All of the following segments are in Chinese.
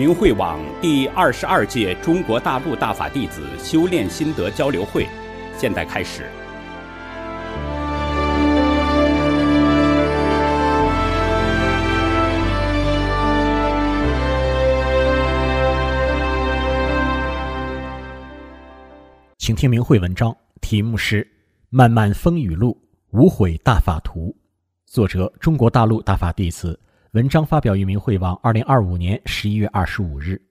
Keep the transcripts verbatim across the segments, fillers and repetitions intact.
明慧网第二十二届中国大陆大法弟子修炼心得交流会现在开始。 请听明慧文章，题目是《漫漫风雨路，无悔大法图》，作者中国大陆大法弟子，文章发表于明慧网二零二五年十一月二十五日。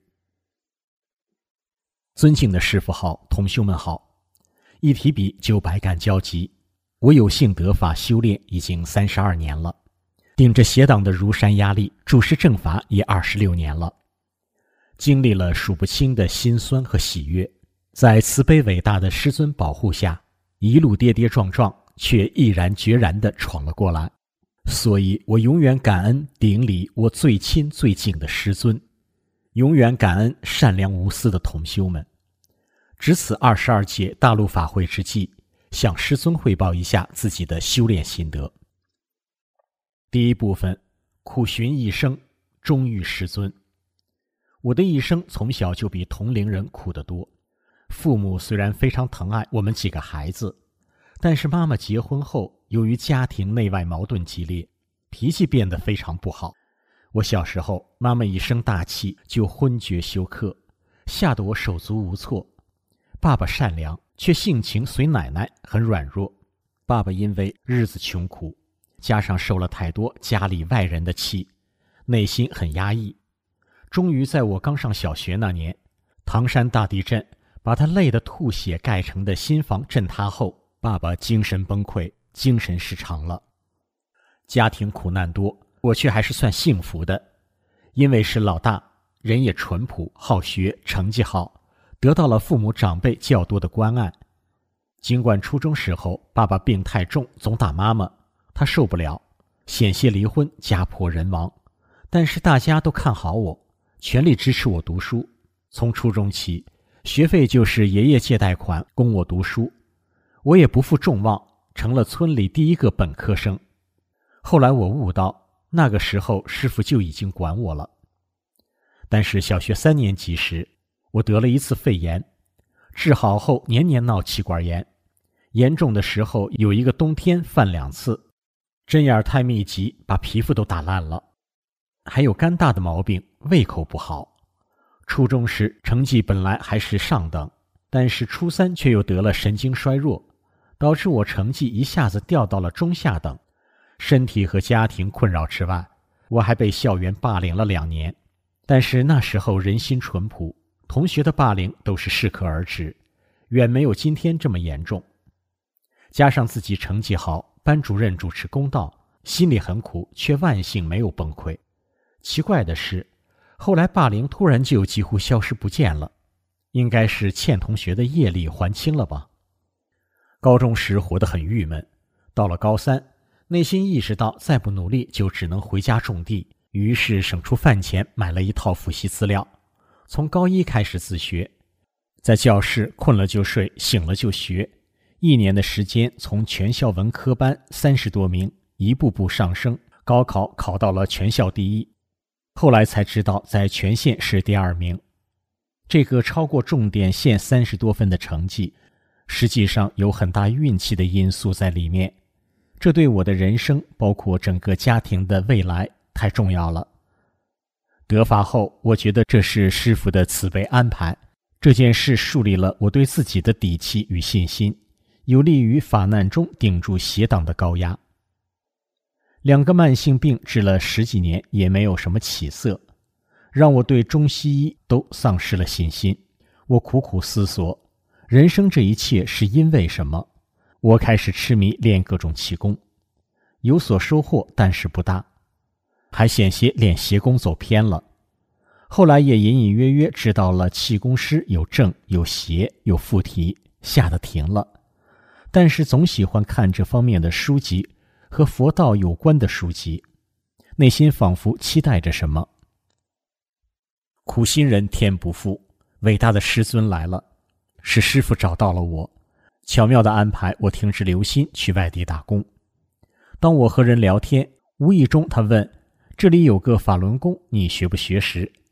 尊敬的师父好，同修们好，一提笔就百感交集。我有幸得法修炼已经三十二年了，顶着邪党的如山压力，主持正法也二十六年了，经历了数不清的辛酸和喜悦。在慈悲伟大的师尊保护下，一路跌跌撞撞，却毅然决然地闯了过来。所以我永远感恩顶礼我最亲最敬的师尊，永远感恩善良无私的同修们。值此二十二届大陆法会之际，向师尊汇报一下自己的修炼心得。第一部分，苦寻一生，终遇师尊。我的一生从小就比同龄人苦得多。父母虽然非常疼爱我们几个孩子，但是妈妈结婚后，由于家庭内外矛盾激烈，脾气变得非常不好。我小时候，妈妈一生大气就昏厥休克，吓得我手足无措。爸爸善良，却性情随奶奶，很软弱。爸爸因为日子穷苦，加上受了太多家里外人的气，内心很压抑。终于在我刚上小学那年，唐山大地震把他累得吐血盖成的新房震塌后，爸爸精神崩溃，精神失常了。家庭苦难多，我却还是算幸福的，因为是老大，人也淳朴好学，成绩好，得到了父母长辈较多的关爱。尽管初中时候爸爸病太重，总打妈妈，他受不了，险些离婚，家破人亡，但是大家都看好我，全力支持我读书。从初中起，学费就是爷爷借贷款供我读书，我也不负众望，成了村里第一个本科生。后来我悟到，那个时候师父就已经管我了。但是小学三年级时，我得了一次肺炎，治好后年年闹气管炎，严重的时候有一个冬天犯两次，针眼太密集，把皮肤都打烂了。还有肝大的毛病，胃口不好。初中时成绩本来还是上等，但是初三却又得了神经衰弱，导致我成绩一下子掉到了中下等。身体和家庭困扰之外，我还被校园霸凌了两年。但是那时候人心淳朴，同学的霸凌都是适可而止，远没有今天这么严重。加上自己成绩好，班主任主持公道，心里很苦，却万幸没有崩溃。奇怪的是，后来霸凌突然就几乎消失不见了，应该是欠同学的业力还清了吧。高中时活得很郁闷，到了高三，内心意识到再不努力就只能回家种地，于是省出饭钱买了一套复习资料，从高一开始自学，在教室困了就睡，醒了就学，一年的时间从全校文科班三十多名一步步上升，高考考到了全校第一。后来才知道在全县是第二名，这个超过重点县三十多分的成绩，实际上有很大运气的因素在里面。这对我的人生，包括整个家庭的未来太重要了。得法后，我觉得这是师父的慈悲安排，这件事树立了我对自己的底气与信心，有利于法难中顶住邪党的高压。两个慢性病治了十几年也没有什么起色，让我对中西医都丧失了信心。我苦苦思索，人生这一切是因为什么？我开始痴迷练各种气功，有所收获，但是不大，还险些练邪功走偏了。后来也隐隐约约知道了气功师有正有邪有附体，吓得停了。但是总喜欢看这方面的书籍和佛道有关的书籍，内心仿佛期待着什么。苦心人天不负，伟大的师尊来了，是师父找到了我，巧妙地安排我停止留心去外地打工。当我和人聊天，无意中他问，这里有个法轮功，你学不学时？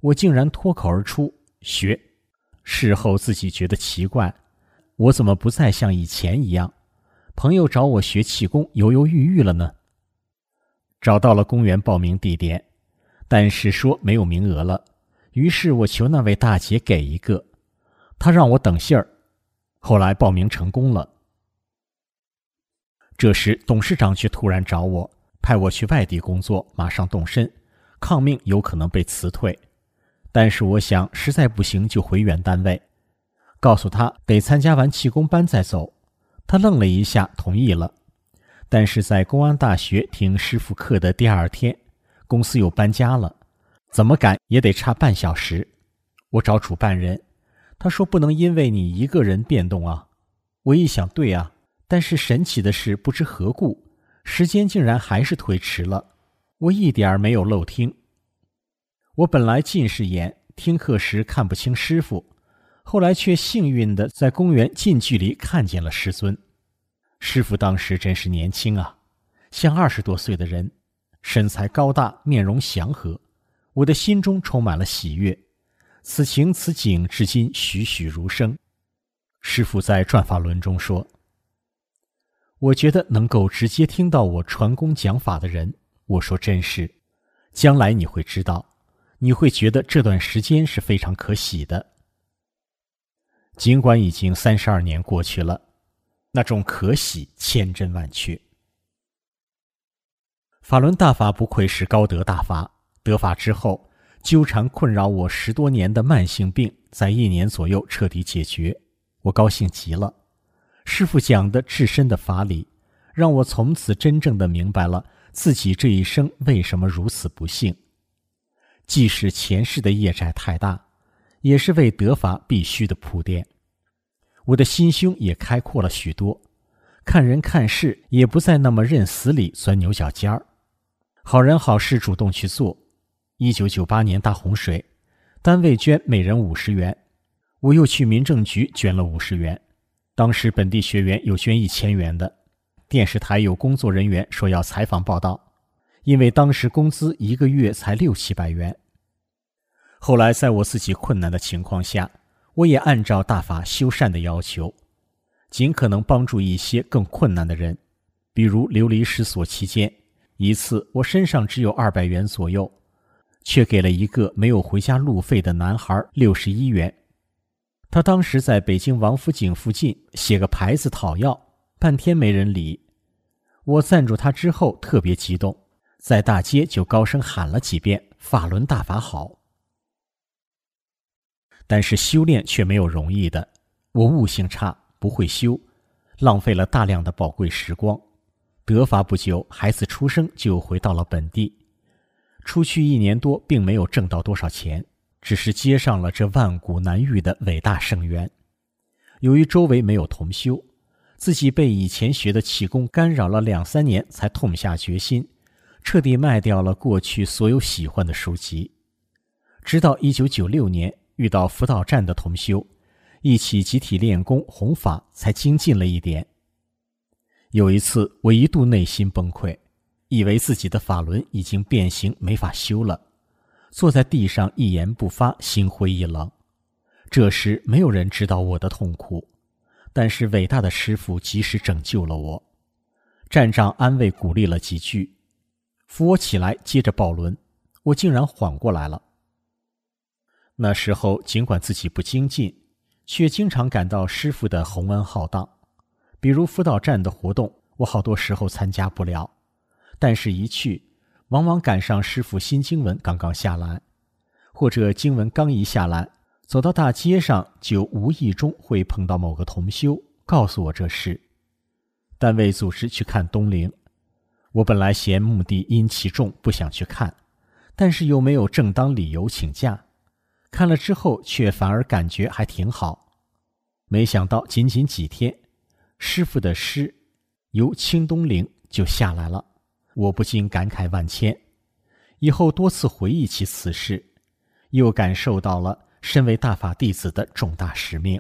我竟然脱口而出学。事后自己觉得奇怪，我怎么不再像以前一样，朋友找我学气功犹犹豫豫了呢？找到了公园报名地点，但是说没有名额了，于是我求那位大姐给一个，她让我等信儿。后来报名成功了。这时董事长却突然找我，派我去外地工作，马上动身，抗命有可能被辞退。但是我想实在不行就回原单位，告诉他得参加完气功班再走。他愣了一下，同意了。但是在公安大学听师傅课的第二天，公司又搬家了，怎么赶也得差半小时。我找主办人，他说不能因为你一个人变动啊。我一想，对啊，但是神奇的是不知何故，时间竟然还是推迟了，我一点儿没有漏听。我本来近视眼，听课时看不清师傅，后来却幸运地在公园近距离看见了师尊。师傅当时真是年轻啊，像二十多岁的人，身材高大，面容祥和，我的心中充满了喜悦。此情此景至今栩栩如生。师父在转法轮中说，我觉得能够直接听到我传功讲法的人，我说真是，将来你会知道，你会觉得这段时间是非常可喜的。尽管已经三十二年过去了，那种可喜千真万确。法轮大法不愧是高德大法，得法之后，纠缠困扰我十多年的慢性病在一年左右彻底解决，我高兴极了。师父讲的至深的法理，让我从此真正的明白了自己这一生为什么如此不幸。既是前世的业债太大，也是为得法必须的铺垫。我的心胸也开阔了许多，看人看事也不再那么认死理钻牛角尖儿，好人好事主动去做。一九九八年大洪水，单位捐每人五十元，我又去民政局捐了五十元。当时本地学员有捐一千元的，电视台有工作人员说要采访报道，因为当时工资一个月才六七百元。后来在我自己困难的情况下，我也按照大法修善的要求，尽可能帮助一些更困难的人。比如流离失所期间，一次我身上只有二百元左右，却给了一个没有回家路费的男孩六十一元。他当时在北京王府井附近写个牌子讨要，半天没人理。我赞助他之后特别激动，在大街就高声喊了几遍法轮大法好。但是修炼却没有容易的，我悟性差，不会修，浪费了大量的宝贵时光。得法不久，孩子出生就回到了本地，出去一年多并没有挣到多少钱，只是接上了这万古难遇的伟大圣缘。由于周围没有同修，自己被以前学的气功干扰了两三年，才痛下决心，彻底卖掉了过去所有喜欢的书籍。直到一九九六年遇到辅导站的同修，一起集体练功弘法，才精进了一点。有一次我一度内心崩溃，以为自己的法轮已经变形没法修了，坐在地上一言不发，心灰意冷。这时没有人知道我的痛苦，但是伟大的师父及时拯救了我。站长安慰鼓励了几句，扶我起来接着抱轮，我竟然缓过来了。那时候尽管自己不精进，却经常感到师父的宏恩浩荡。比如辅导站的活动，我好多时候参加不了，但是一去，往往赶上师父新经文刚刚下来，或者经文刚一下来，走到大街上就无意中会碰到某个同修，告诉我这事。单位组织去看东陵，我本来嫌目的因其重不想去看，但是又没有正当理由请假，看了之后却反而感觉还挺好。没想到仅仅几天，师父的诗由清东陵就下来了，我不禁感慨万千。以后多次回忆起此事，又感受到了身为大法弟子的重大使命。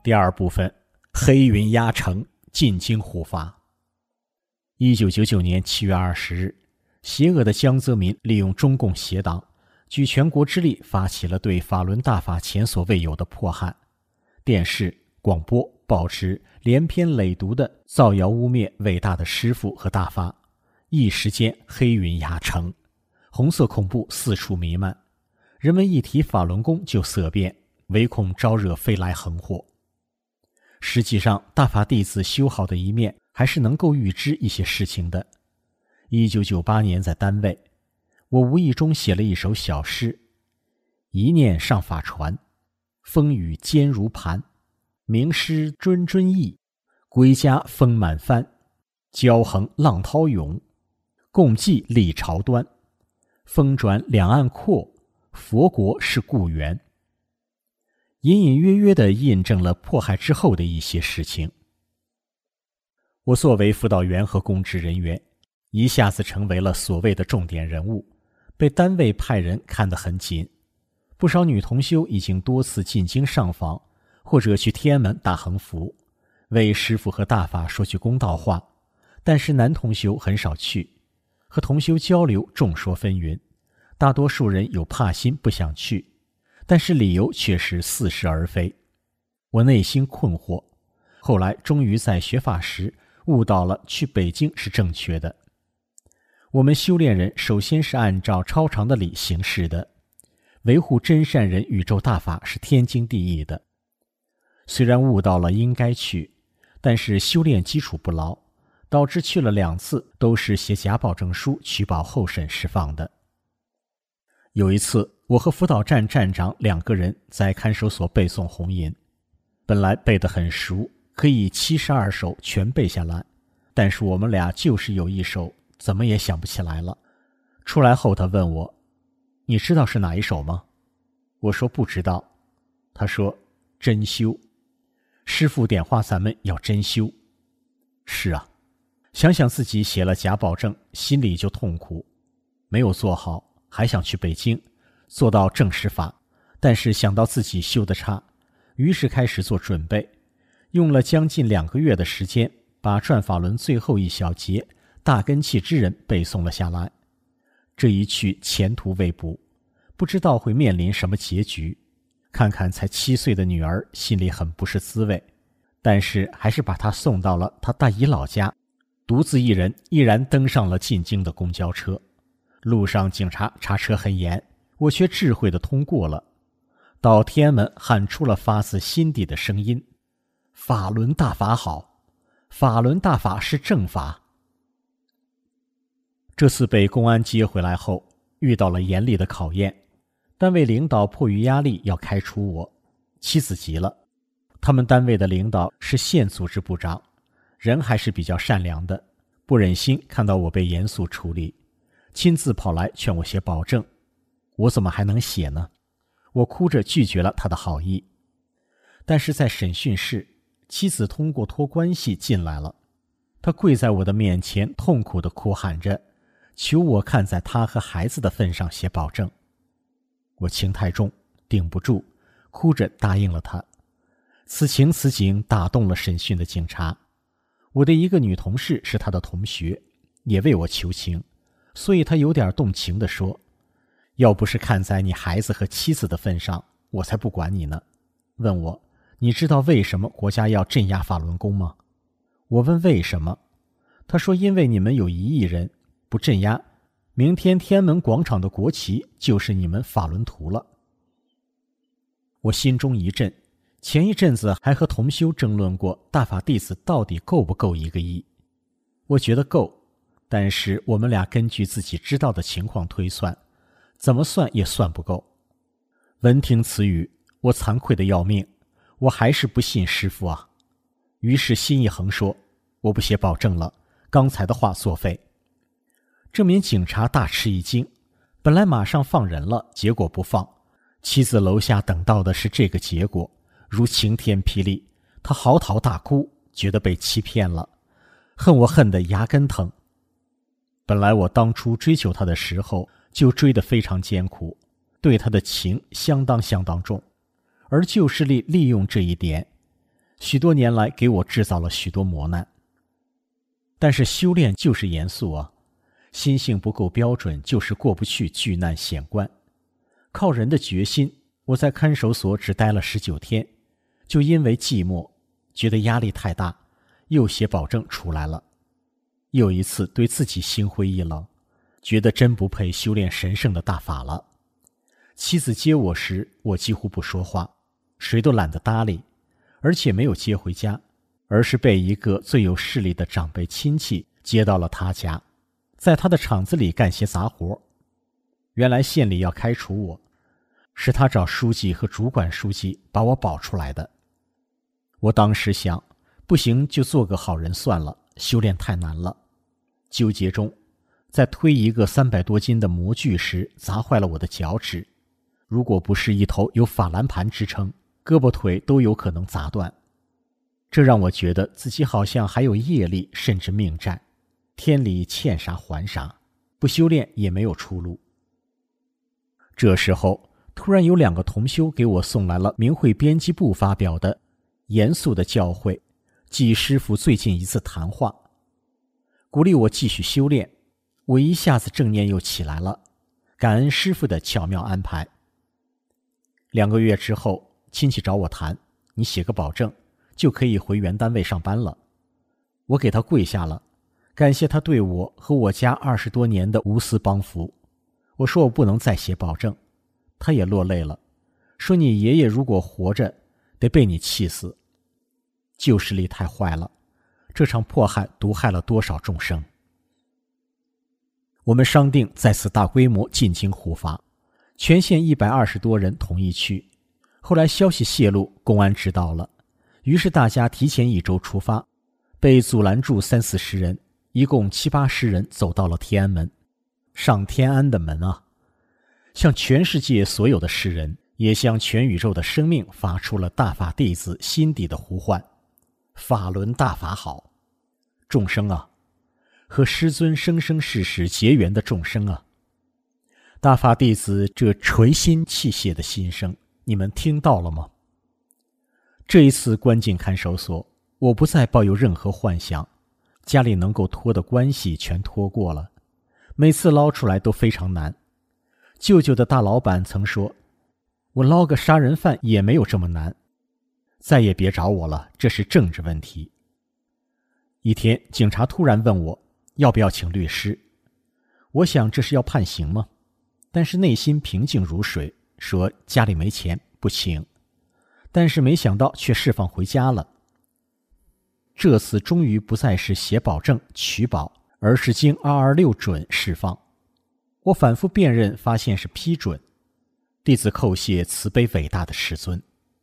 第二部分，黑云压城，进京护法。一九九九年七月二十日，邪恶的江泽民利用中共邪党，举全国之力发起了对法轮大法前所未有的迫害。电视、广播、报纸连篇累牍地造谣污蔑伟大的师父和大法，一时间黑云压城，红色恐怖四处弥漫，人们一提法轮功就色变，唯恐招惹飞来横祸。实际上，大法弟子修好的一面还是能够预知一些事情的。一九九八年在单位，我无意中写了一首小诗：一念上法传，风雨坚如磐，名师谆谆译，归家风满帆，骄横浪涛涌，共济历朝端，风转两岸阔，佛国是故园。隐隐约约地印证了迫害之后的一些事情。我作为辅导员和公职人员，一下子成为了所谓的重点人物，被单位派人看得很紧。不少女同修已经多次进京上访，或者去天安门打横幅，为师父和大法说句公道话，但是男同修很少去，和同修交流众说纷纭，大多数人有怕心不想去，但是理由却是似是而非。我内心困惑，后来终于在学法时悟到了去北京是正确的。我们修炼人首先是按照超常的理行事的，维护真善人宇宙大法是天经地义的。虽然悟到了应该去，但是修炼基础不牢，导致去了两次都是写假保证书取保候审释放的。有一次，我和辅导站站长两个人在看守所背诵红吟，本来背得很熟，可以七十二首全背下来，但是我们俩就是有一首怎么也想不起来了。出来后他问我，你知道是哪一首吗？我说不知道。他说真修，师父点化咱们要真修。是啊，想想自己写了假保证，心里就痛苦，没有做好，还想去北京做到正实法，但是想到自己修得差，于是开始做准备，用了将近两个月的时间，把转法轮最后一小节大根器之人背诵了下来。这一去前途未卜，不知道会面临什么结局。看看才七岁的女儿，心里很不是滋味，但是还是把她送到了她大姨老家，独自一人毅然登上了进京的公交车。路上警察查车很严，我却智慧地通过了。到天安门喊出了发自心底的声音：法轮大法好，法轮大法是正法。这次被公安接回来后，遇到了严厉的考验，单位领导迫于压力要开除我，妻子急了。他们单位的领导是县组织部长，人还是比较善良的，不忍心看到我被严肃处理，亲自跑来劝我写保证。我怎么还能写呢？我哭着拒绝了他的好意。但是在审讯室，妻子通过托关系进来了，她跪在我的面前，痛苦地哭喊着，求我看在她和孩子的份上写保证。我情太重，顶不住，哭着答应了她。此情此景打动了审讯的警察。我的一个女同事是她的同学，也为我求情，所以她有点动情地说，要不是看在你孩子和妻子的份上，我才不管你呢。问我，你知道为什么国家要镇压法轮功吗？我问为什么？他说因为你们有一亿人，不镇压，明天天安门广场的国旗就是你们法轮图了。我心中一震，前一阵子还和同修争论过大法弟子到底够不够一个亿。我觉得够，但是我们俩根据自己知道的情况推算，怎么算也算不够。闻听此语，我惭愧得要命，我还是不信师父啊。于是心一横说，我不写保证了，刚才的话作废。这名警察大吃一惊，本来马上放人了，结果不放。妻子楼下等到的是这个结果，如晴天霹雳，他嚎啕大哭，觉得被欺骗了，恨我恨得牙根疼。本来我当初追求他的时候就追得非常艰苦，对他的情相当相当重，而旧势力利用这一点， 许多年来给我制造了许多磨难。但是修炼就是严肃啊，心性不够标准，就是过不去巨难险关。靠人的决心，我在看守所只待了十九天，就因为寂寞，觉得压力太大，又写保证出来了。又一次对自己心灰意冷，觉得真不配修炼神圣的大法了。妻子接我时，我几乎不说话，谁都懒得搭理，而且没有接回家，而是被一个最有势力的长辈亲戚接到了他家，在他的厂子里干些杂活。原来县里要开除我，是他找书记和主管书记把我保出来的。我当时想，不行就做个好人算了，修炼太难了。纠结中，在推一个三百多斤的模具时砸坏了我的脚趾，如果不是一头有法兰盘支撑，胳膊腿都有可能砸断。这让我觉得自己好像还有业力，甚至命债，天理欠啥还啥，不修炼也没有出路。这时候突然有两个同修给我送来了明慧编辑部发表的严肃的教诲暨师父最近一次谈话，鼓励我继续修炼。我一下子正念又起来了，感恩师父的巧妙安排。两个月之后，亲戚找我谈，你写个保证就可以回原单位上班了。我给他跪下了，感谢他对我和我家二十多年的无私帮扶。我说我不能再写保证，他也落泪了，说你爷爷如果活着，得被你气死。旧势力太坏了，这场迫害毒害了多少众生。我们商定再次大规模进京护法，全县一百二十多人同意去。后来消息泄露，公安知道了，于是大家提前一周出发，被阻拦住三四十人，一共七八十人走到了天安门。上天安的门啊，向全世界所有的世人，也向全宇宙的生命发出了大法弟子心底的呼唤：法轮大法好！众生啊，和师尊生生世世结缘的众生啊，大法弟子这垂心泣血的心声，你们听到了吗？这一次关进看守所，我不再抱有任何幻想，家里能够托的关系全托过了，每次捞出来都非常难。舅舅的大老板曾说，我捞个杀人犯也没有这么难，再也别找我了，这是政治问题。一天，警察突然问我要不要请律师，我想这是要判刑吗？但是内心平静如水，说家里没钱不请，但是没想到却释放回家了。这次终于不再是写保证取保，而是经二二六准释放。我反复辨认，发现是批准。弟子叩谢慈悲伟大的师尊。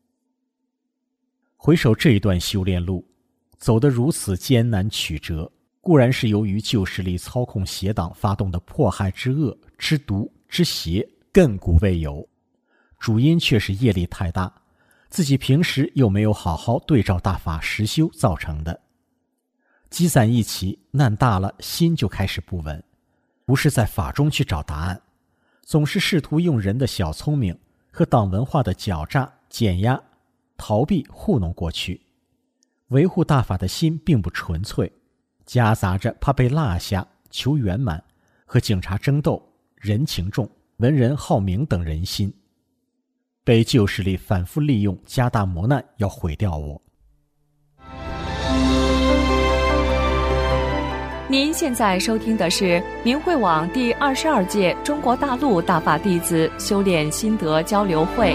回首这一段修炼路，走得如此艰难曲折，固然是由于旧势力操控邪党发动的迫害之恶、之毒、之邪亘古未有，主因却是业力太大，自己平时又没有好好对照大法实修造成的。积攒一起，难大了，心就开始不稳，不是在法中去找答案，总是试图用人的小聪明和党文化的狡诈、减压、逃避糊弄过去。维护大法的心并不纯粹，夹杂着怕被落下、求圆满和警察争斗、人情重、文人好名等人心，被旧势力反复利用，加大磨难，要毁掉我。 您现在收听的是明慧网第二十二届中国大陆大法弟子修炼心得交流会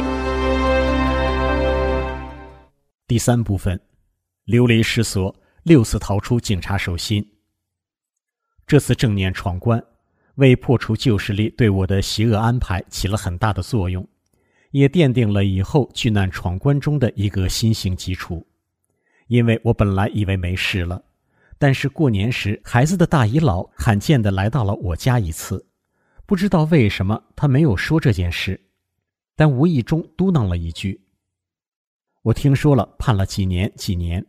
第三部分，流离失所，六次逃出警察手心。这次正念闯关，为破除旧势力对我的邪恶安排起了很大的作用，也奠定了以后巨难闯关中的一个新型基础。因为我本来以为没事了，但是过年时孩子的大姨姥罕见地来到了我家一次，不知道为什么她没有说这件事，但无意中嘟囔了一句，我听说了，判了几年几年。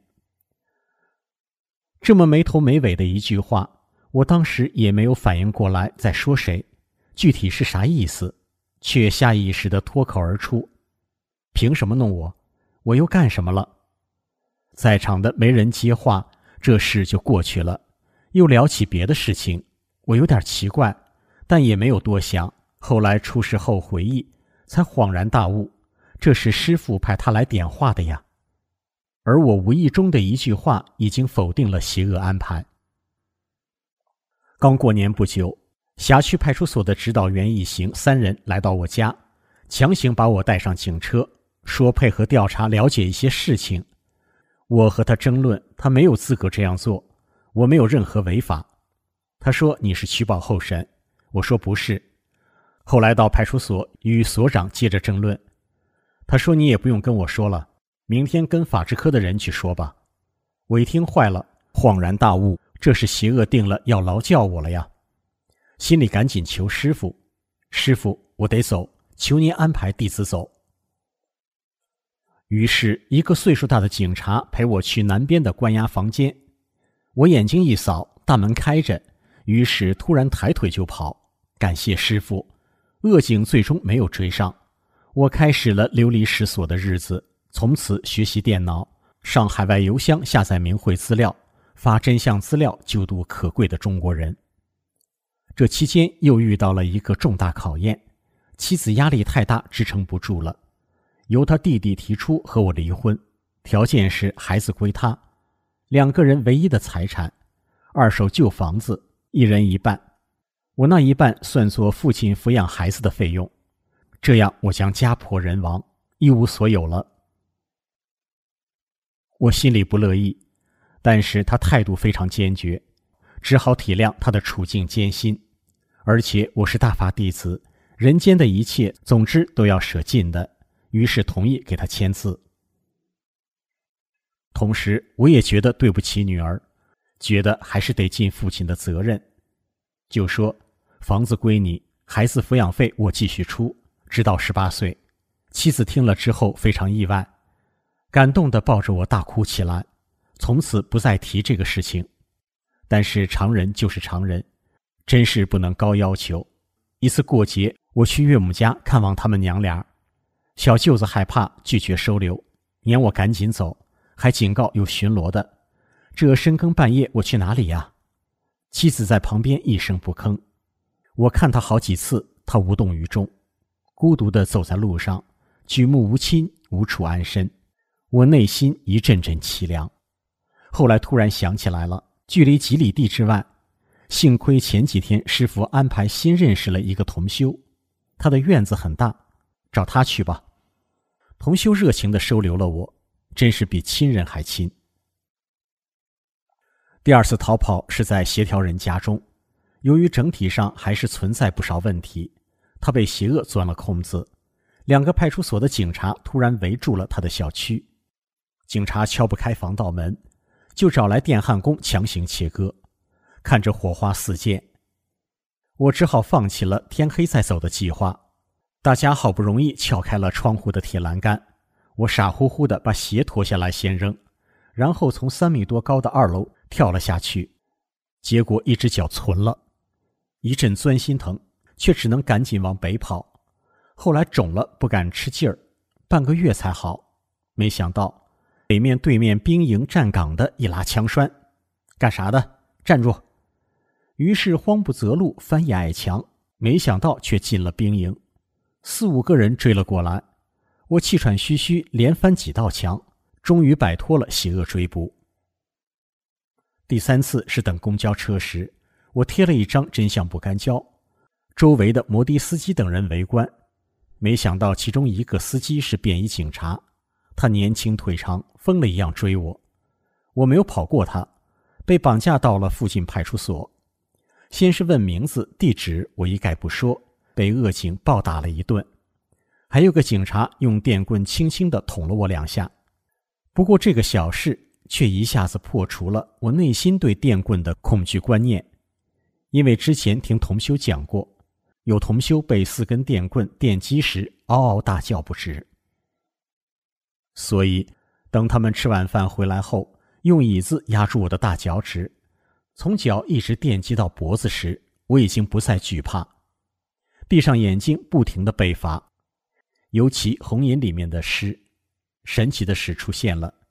这么没头没尾的一句话，我当时也没有反应过来在说谁，具体是啥意思，却下意识地脱口而出，凭什么弄我？我又干什么了？ 在场的没人接话，这事就过去了。又聊起别的事情，我有点奇怪，但也没有多想。后来出事后回忆，才恍然大悟，这是师父派他来点化的呀。而我无意中的一句话，已经否定了邪恶安排。刚过年不久，辖区派出所的指导员一行三人来到我家，强行把我带上警车，说配合调查了解一些事情。我和他争论，他没有资格这样做，我没有任何违法。他说你是取保候审，我说不是。后来到派出所与所长接着争论，他说你也不用跟我说了，明天跟法制科的人去说吧。我一听坏了，恍然大悟，这是邪恶定了要劳教我了呀。心里赶紧求师父，师父，我得走，求您安排弟子走。于是一个岁数大的警察陪我去南边的关押房间。我眼睛一扫，大门开着，于是突然抬腿就跑。感谢师父，恶警最终没有追上。我开始了流离失所的日子，从此学习电脑，上海外邮箱下载明慧资料，发真相资料救度可贵的中国人。这期间又遇到了一个重大考验，妻子压力太大，支撑不住了，由他弟弟提出和我离婚，条件是孩子归他，两个人唯一的财产，二手旧房子，一人一半，我那一半算作父亲抚养孩子的费用，这样我将家破人亡，一无所有了。我心里不乐意，但是他态度非常坚决，只好体谅他的处境艰辛，而且我是大法弟子，人间的一切总之都要舍尽的，于是同意给他签字。同时我也觉得对不起女儿，觉得还是得尽父亲的责任，就说房子归你，孩子抚养费我继续出，直到十八岁。妻子听了之后非常意外，感动地抱着我大哭起来，从此不再提这个事情。但是常人就是常人，真是不能高要求。一次过节，我去岳母家看望他们娘俩，小舅子害怕拒绝收留，撵我赶紧走，还警告有巡逻的，这深更半夜我去哪里呀？妻子在旁边一声不吭，我看他好几次，他无动于衷，孤独地走在路上，举目无亲，无处安身，我内心一阵阵凄凉。后来突然想起来了，距离几里地之外，幸亏前几天师父安排新认识了一个同修，他的院子很大，找他去吧。同修热情地收留了我，真是比亲人还亲。第二次逃跑是在协调人家中，由于整体上还是存在不少问题，他被邪恶钻了空子，两个派出所的警察突然围住了他的小区，警察敲不开防盗门，就找来电焊工强行切割，看着火花四溅，我只好放弃了天黑再走的计划。大家好不容易撬开了窗户的铁栏杆，我傻乎乎地把鞋脱下来先扔，然后从三米多高的二楼跳了下去，结果一只脚存了，一阵钻心疼，却只能赶紧往北跑。后来肿了不敢吃劲儿，半个月才好。没想到北面对面兵营站岗的一拉枪栓，干啥的？站住！于是慌不择路，翻一矮墙，没想到却进了兵营。四五个人追了过来，我气喘吁吁，连翻几道墙，终于摆脱了邪恶追捕。第三次是等公交车时，我贴了一张真相不干胶，周围的摩的司机等人围观，没想到其中一个司机是便衣警察，他年轻腿长，疯了一样追我。我没有跑过他，被绑架到了附近派出所。先是问名字地址，我一概不说，被恶警暴打了一顿。还有个警察用电棍轻轻地捅了我两下。不过这个小事却一下子破除了我内心对电棍的恐惧观念，因为之前听同修讲过，有同修被四根电棍电击时嗷嗷大叫不止。所以等他们吃晚饭回来后，用椅子压住我的大脚趾，从脚一直电击到脖子时，我已经不再惧怕，闭上眼睛不停地背法，尤其红引里面的诗，神奇的事出现了，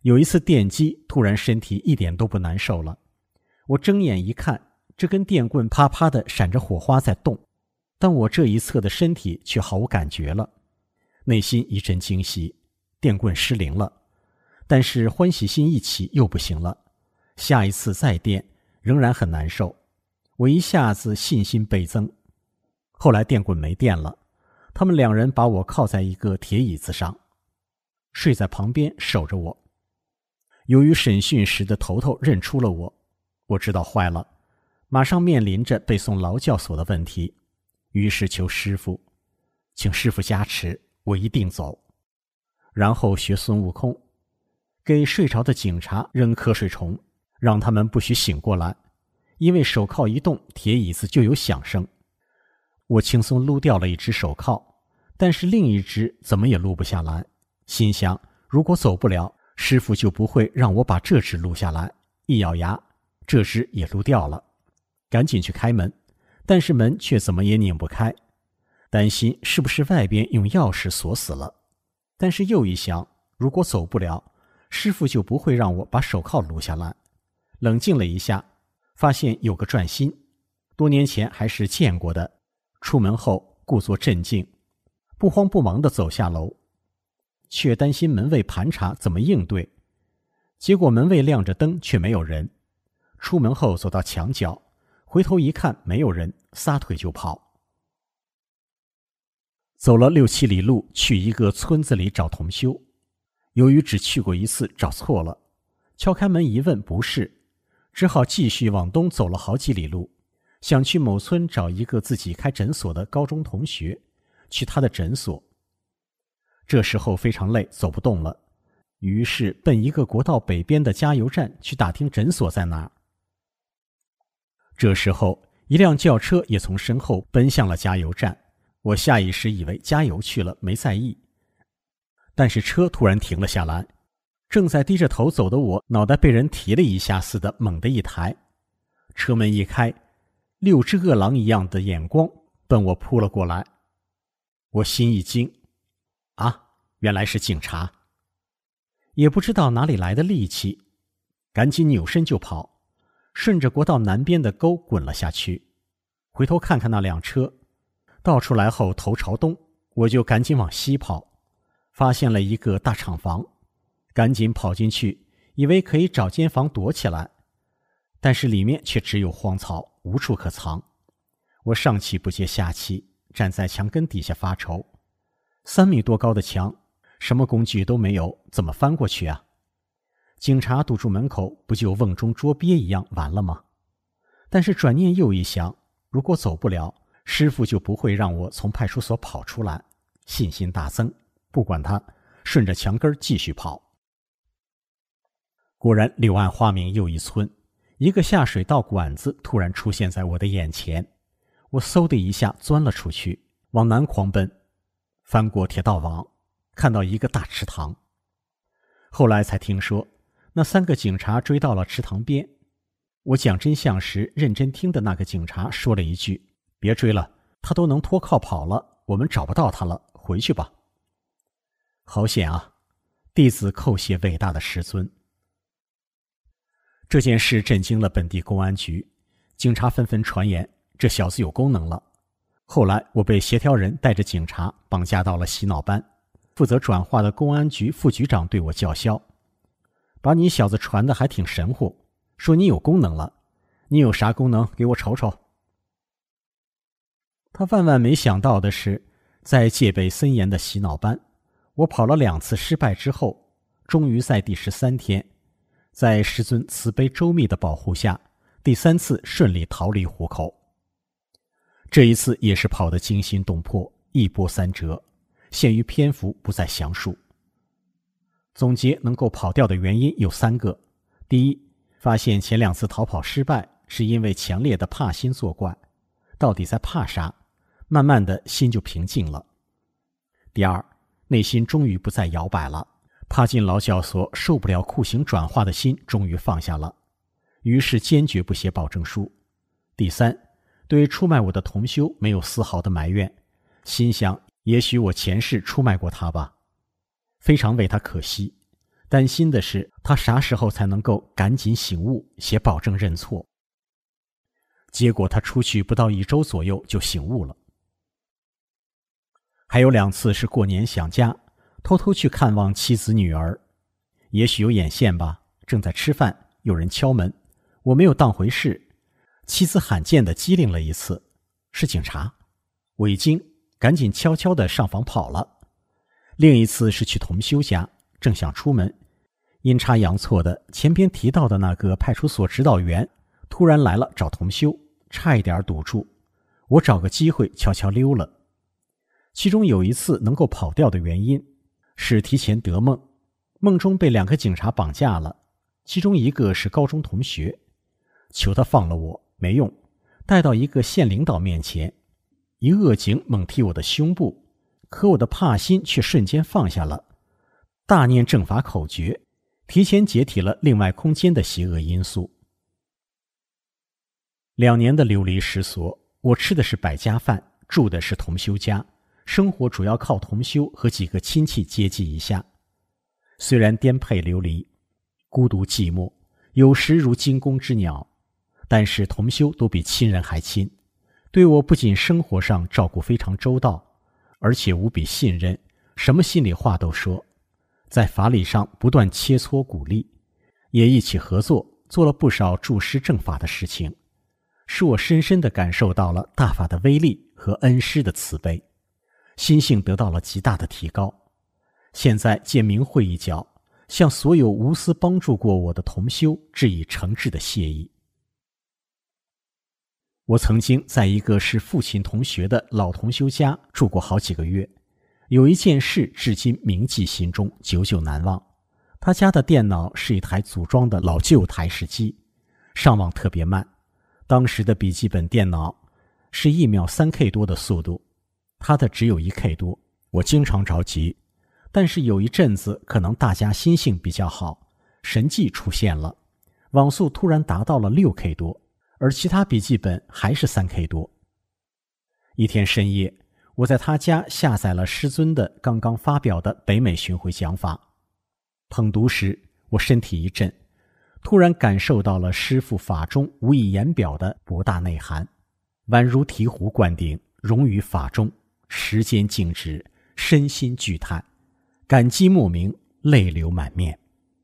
有一次电击，突然身体一点都不难受了。我睁眼一看，这根电棍啪啪地闪着火花在动，但我这一侧的身体却毫无感觉了。内心一阵惊喜，电棍失灵了。但是欢喜心一起又不行了，下一次再电仍然很难受。我一下子信心倍增。后来电棍没电了，他们两人把我靠在一个铁椅子上，睡在旁边守着我。由于审讯时的头头认出了我，我知道坏了，马上面临着被送劳教所的问题，于是求师父，请师父加持，我一定走。然后学孙悟空，给睡着的警察扔瞌睡虫，让他们不许醒过来，因为手铐一动，铁椅子就有响声。我轻松撸掉了一只手铐，但是另一只怎么也撸不下来，心想如果走不了，师父就不会让我把这只撸下来。一咬牙，这只也撸掉了，赶紧去开门，但是门却怎么也拧不开，担心是不是外边用钥匙锁死了。但是又一想，如果走不了，师父就不会让我把手铐撸下来。冷静了一下，发现有个转心，多年前还是见过的。出门后故作镇静，不慌不忙地走下楼，却担心门卫盘查怎么应对。结果门卫亮着灯，却没有人。出门后走到墙角，回头一看没有人，撒腿就跑。走了六七里路，去一个村子里找同修。由于只去过一次，找错了，敲开门一问不是，只好继续往东走了好几里路，想去某村找一个自己开诊所的高中同学，去他的诊所。这时候非常累，走不动了，于是奔一个国道北边的加油站去打听诊所在哪儿。这时候一辆轿车也从身后奔向了加油站，我下意识以为加油去了，没在意。但是车突然停了下来，正在低着头走的我，脑袋被人提了一下似的猛地一抬，车门一开，六只饿狼一样的眼光奔我扑了过来。我心一惊，啊，原来是警察。也不知道哪里来的力气，赶紧扭身就跑，顺着国道南边的沟滚了下去。回头看看那辆车，倒出来后头朝东，我就赶紧往西跑，发现了一个大厂房，赶紧跑进去，以为可以找间房躲起来，但是里面却只有荒草，无处可藏。我上气不接下气，站在墙根底下发愁，三米多高的墙，什么工具都没有，怎么翻过去啊？警察堵住门口，不就瓮中捉鳖一样完了吗？但是转念又一想，如果走不了，师父就不会让我从派出所跑出来，信心大增，不管他，顺着墙根继续跑。果然柳暗花明又一村，一个下水道管子突然出现在我的眼前，我嗖的一下钻了出去，往南狂奔，翻过铁道网，看到一个大池塘。后来才听说，那三个警察追到了池塘边。我讲真相时认真听的那个警察说了一句，别追了，他都能脱铐跑了，我们找不到他了，回去吧。好险啊，弟子叩谢伟大的师尊。这件事震惊了本地公安局，警察纷纷传言这小子有功能了。后来我被协调人带着警察绑架到了洗脑班，负责转化的公安局副局长对我叫嚣，把你小子传的还挺神乎，说你有功能了，你有啥功能给我瞅瞅。他万万没想到的是，在戒备森严的洗脑班，我跑了两次失败之后，终于在第十三天，在师尊慈悲周密的保护下，第三次顺利逃离虎口。这一次也是跑得惊心动魄，一波三折，限于篇幅不再详述。总结能够跑掉的原因有三个：第一，发现前两次逃跑失败是因为强烈的怕心作怪，到底在怕啥？慢慢的心就平静了。第二，内心终于不再摇摆了，怕进劳教所受不了酷刑转化的心终于放下了，于是坚决不写保证书。第三，对出卖我的同修没有丝毫的埋怨，心想也许我前世出卖过他吧，非常为他可惜， 担心的是他啥时候才能够赶紧醒悟，写保证认错。结果他出去不到一周左右就醒悟了。还有两次是过年想家，偷偷去看望妻子女儿，也许有眼线吧，正在吃饭，有人敲门，我没有当回事，妻子罕见地机灵了一次，是警察，我一惊，赶紧悄悄地上房跑了。另一次是去同修家，正想出门，阴差阳错的前边提到的那个派出所指导员突然来了找同修，差一点堵住，我找个机会悄悄溜了。其中有一次能够跑掉的原因是提前得梦，梦中被两个警察绑架了，其中一个是高中同学，求他放了我没用，带到一个县领导面前，一恶警猛踢我的胸部，可我的怕心却瞬间放下了，大念正法口诀，提前解体了另外空间的邪恶因素。两年的流离失所，我吃的是百家饭，住的是同修家，生活主要靠同修和几个亲戚接济一下。虽然颠沛流离，孤独寂寞，有时如惊弓之鸟，但是同修都比亲人还亲，对我不仅生活上照顾非常周到，而且无比信任，什么心里话都说，在法理上不断切磋鼓励，也一起合作做了不少助师正法的事情，使我深深地感受到了大法的威力和恩师的慈悲，心性得到了极大的提高。现在借明慧一角，向所有无私帮助过我的同修致以诚挚的谢意。我曾经在一个是父亲同学的老同修家住过好几个月，有一件事至今铭记心中，久久难忘。他家的电脑是一台组装的老旧台式机，上网特别慢，当时的笔记本电脑是一秒 三 K 多的速度，他的只有 一 K 多，我经常着急。但是有一阵子可能大家心性比较好，神迹出现了，网速突然达到了 六 K 多，而其他笔记本还是 三 K 多。一天深夜，我在他家下载了师尊的刚刚发表的北美巡回讲法，捧读时我身体一震，突然感受到了师父法中无以言表的博大内涵，宛如醍醐灌顶，融于法中，时间静止，身心俱叹，感激莫名，泪流满面。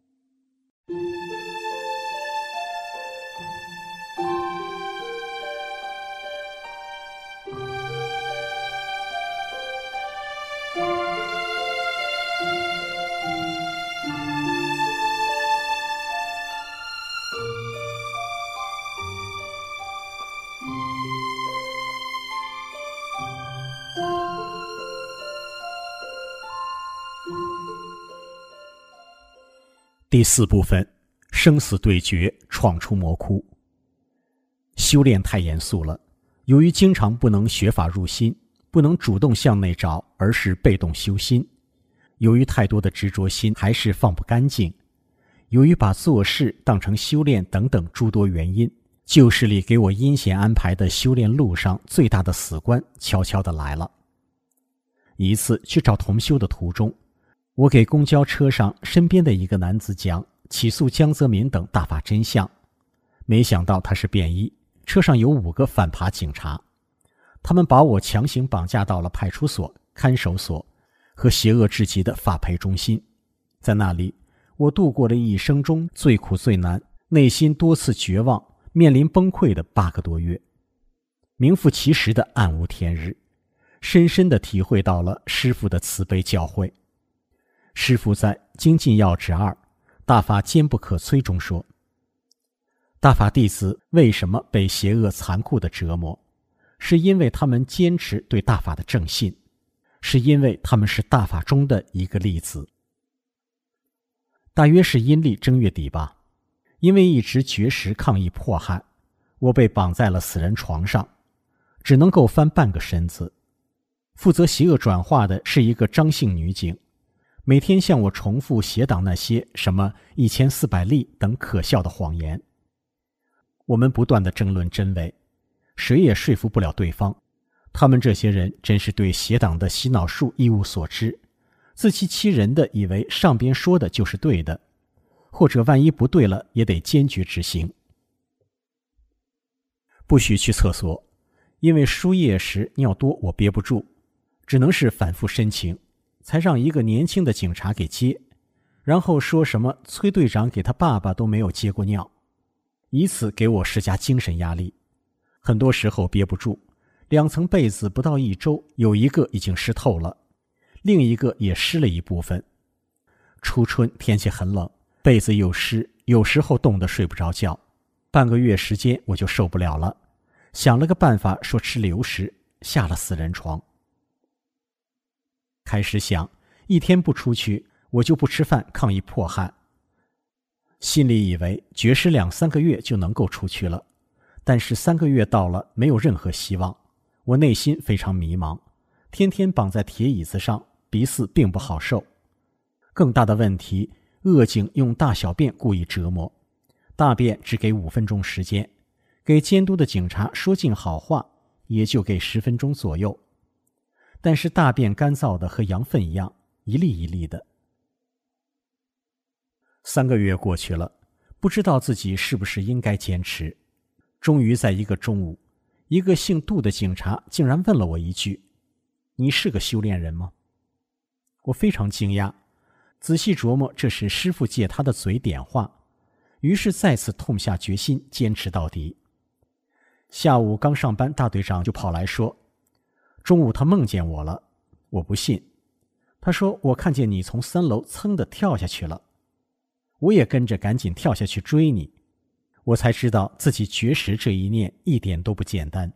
第四部分，生死对决，闯出魔窟。修炼太严肃了，由于经常不能学法入心，不能主动向内找，而是被动修心，由于太多的执着心还是放不干净，由于把做事当成修炼等等诸多原因，旧势力给我阴险安排的修炼路上最大的死关悄悄地来了。一次去找同修的途中，我给公交车上身边的一个男子讲起诉江泽民等大法真相，没想到他是便衣，车上有五个反扒警察，他们把我强行绑架到了派出所、看守所和邪恶至极的法培中心。在那里，我度过了一生中最苦最难，内心多次绝望，面临崩溃的八个多月，名副其实的暗无天日，深深地体会到了师父的慈悲教诲。师父在《精进要旨二：大法坚不可摧》中说，大法弟子为什么被邪恶残酷的折磨，是因为他们坚持对大法的正信，是因为他们是大法中的一个粒子。大约是阴历正月底吧，因为一直绝食抗议迫害，我被绑在了死人床上，只能够翻半个身子。负责邪恶转化的是一个张姓女警，每天向我重复邪党那些什么一千四百例等可笑的谎言。我们不断地争论真伪，谁也说服不了对方。他们这些人真是对邪党的洗脑术一无所知， 自欺欺人的以为上边说的就是对的，或者万一不对了也得坚决执行。不许去厕所，因为输液时尿多我憋不住，只能是反复申请，才让一个年轻的警察给接，然后说什么崔队长给他爸爸都没有接过尿，以此给我施加精神压力。很多时候憋不住，两层被子不到一周，有一个已经湿透了，另一个也湿了一部分。初春天气很冷，被子又湿，有时候冻得睡不着觉。半个月时间我就受不了了，想了个办法，说吃流食，下了死人床。开始想一天不出去我就不吃饭抗议迫汗，心里以为绝食两三个月就能够出去了，但是三个月到了没有任何希望，我内心非常迷茫，天天绑在铁椅子上，鼻饲并不好受。更大的问题，恶警用大小便故意折磨，大便只给五分钟时间，给监督的警察说尽好话也就给十分钟左右，但是大便干燥的和羊粪一样，一粒一粒的。三个月过去了，不知道自己是不是应该坚持。终于在一个中午，一个姓杜的警察竟然问了我一句：你是个修炼人吗？我非常惊讶，仔细琢磨这是师父借他的嘴点话，于是再次痛下决心坚持到底。下午刚上班，大队长就跑来说，中午他梦见我了。我不信，他说我看见你从三楼噌地跳下去了，我也跟着赶紧跳下去追你。我才知道自己绝食这一念一点都不简单。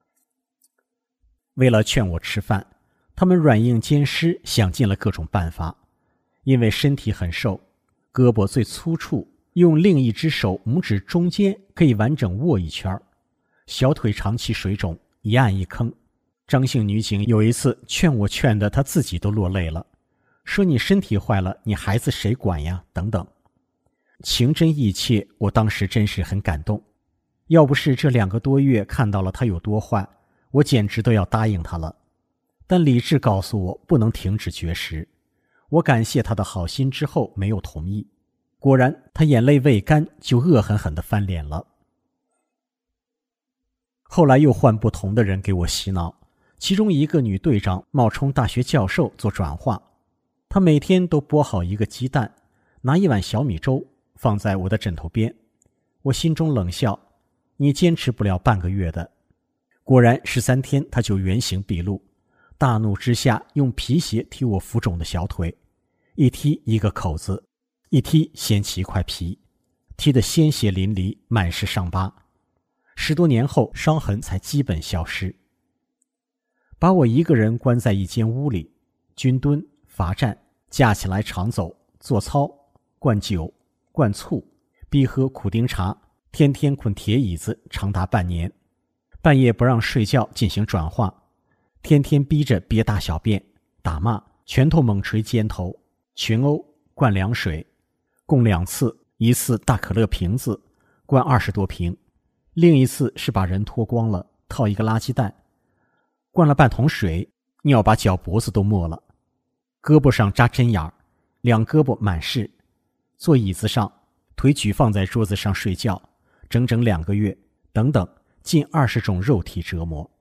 为了劝我吃饭，他们软硬兼施，想尽了各种办法。因为身体很瘦，胳膊最粗处，用另一只手拇指中间可以完整握一圈，小腿长期水肿，一按一坑。张姓女警有一次劝我劝得她自己都落泪了，说你身体坏了，你孩子谁管呀？等等。情真意切，我当时真是很感动。要不是这两个多月看到了他有多坏，我简直都要答应他了。但理智告诉我不能停止绝食。我感谢他的好心之后没有同意。果然他眼泪未干就恶狠狠地翻脸了。后来又换不同的人给我洗脑，其中一个女队长冒充大学教授做转化，她每天都剥好一个鸡蛋，拿一碗小米粥放在我的枕头边。我心中冷笑，你坚持不了半个月的。果然十三天他就原形毕露，大怒之下用皮鞋踢我浮肿的小腿，一踢一个口子，一踢掀起一块皮，踢得鲜血淋漓，满是伤疤。十多年后伤痕才基本消失。把我一个人关在一间屋里，军蹲、罚站，架起来长走、做操、灌酒、灌醋，逼喝苦丁茶，天天捆铁椅子长达半年。半夜不让睡觉进行转化，天天逼着憋大小便，打骂，拳头猛捶肩头，群殴，灌凉水，共两次，一次大可乐瓶子灌二十多瓶，另一次是把人脱光了，套一个垃圾袋，灌了半桶水，尿把脚脖子都没了，胳膊上扎针眼儿，两胳膊满是，坐椅子上，腿举放在桌子上睡觉，整整两个月，等等，近二十种肉体折磨。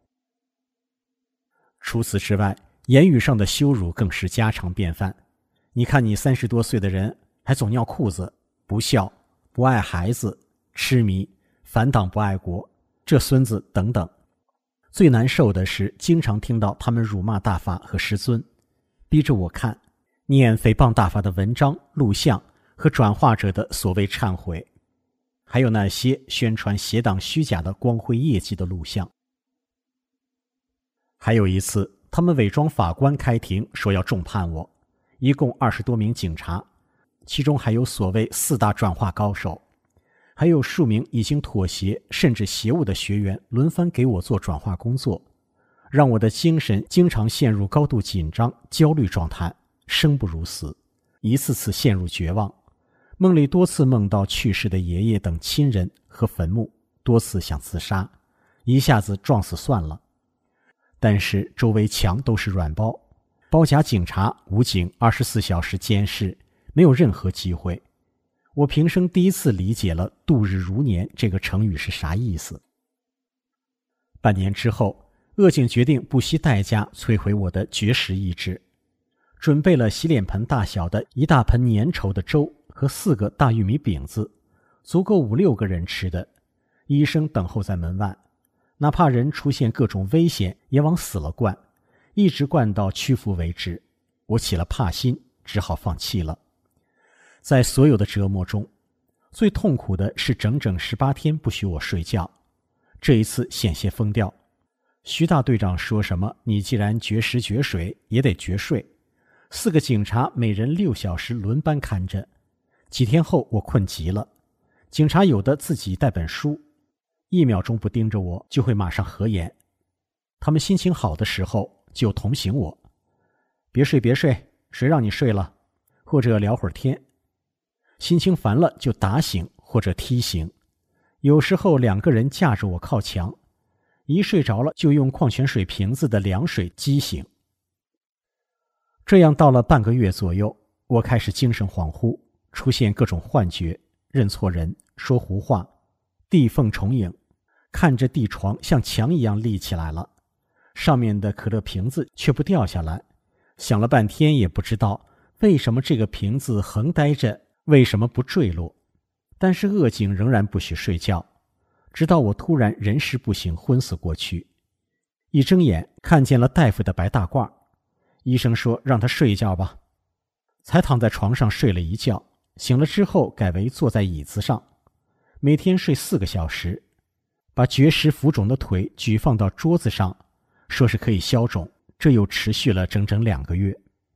除此之外，言语上的羞辱更是家常便饭。你看你三十多岁的人还总尿裤子，不孝，不爱孩子，痴迷，反党不爱国，这孙子等等。最难受的是经常听到他们辱骂大法和师尊，逼着我看念诽谤大法的文章、录像和转化者的所谓忏悔，还有那些宣传邪党虚假的光辉业绩的录像。还有一次，他们伪装法官开庭，说要重判我，一共二十多名警察，其中还有所谓四大转化高手，还有数名已经妥协甚至邪恶的学员轮番给我做转化工作，让我的精神经常陷入高度紧张、焦虑状态，生不如死，一次次陷入绝望。梦里多次梦到去世的爷爷等亲人和坟墓，多次想自杀，一下子撞死算了。但是周围墙都是软包， 包夹警察、武警二十四小时监视，没有任何机会。我平生第一次理解了度日如年这个成语是啥意思。半年之后，恶警决定不惜代价摧毁我的绝食意志，准备了洗脸盆大小的一大盆粘稠的粥和四个大玉米饼子，足够五六个人吃的。医生等候在门外，哪怕人出现各种危险也往死了灌，一直灌到屈服为止。我起了怕心，只好放弃了。在所有的折磨中，最痛苦的是整整十八天不许我睡觉。这一次险些疯掉。徐大队长说什么你既然绝食绝水也得绝睡。四个警察每人六小时轮班看着。几天后我困极了，警察有的自己带本书，一秒钟不盯着我就会马上合眼。他们心情好的时候就同情我，别睡别睡，谁让你睡了，或者聊会儿天。心情烦了就打醒或者踢醒，有时候两个人架着我靠墙，一睡着了就用矿泉水瓶子的凉水激醒。这样到了半个月左右，我开始精神恍惚，出现各种幻觉，认错人，说胡话，地缝重影，看着地床像墙一样立起来了，上面的可乐瓶子却不掉下来。想了半天也不知道为什么这个瓶子横呆着，为什么不坠落。但是恶警仍然不许睡觉，直到我突然人事不省，昏死过去。一睁眼看见了大夫的白大褂，医生说让他睡一觉吧。才躺在床上睡了一觉，醒了之后改为坐在椅子上，每天睡四个小时，把绝食浮肿的腿举放到桌子上，说是可以消肿，这又持续了整整两个月。